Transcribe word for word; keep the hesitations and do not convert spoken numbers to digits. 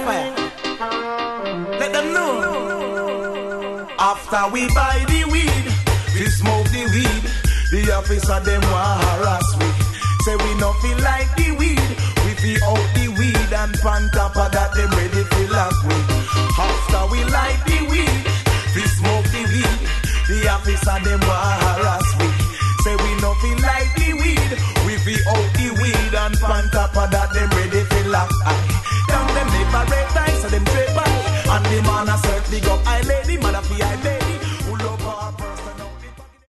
fire. Let them know. After we buy the weed, we smoke the weed. The officer them want harass we. Say we no feel like the weed. We feel out the weed and on top of that them ready to lock we. After we like the weed, we smoke the weed. The officer them want harass we. Say we no feel like the weed. We feel out the weed and on top of that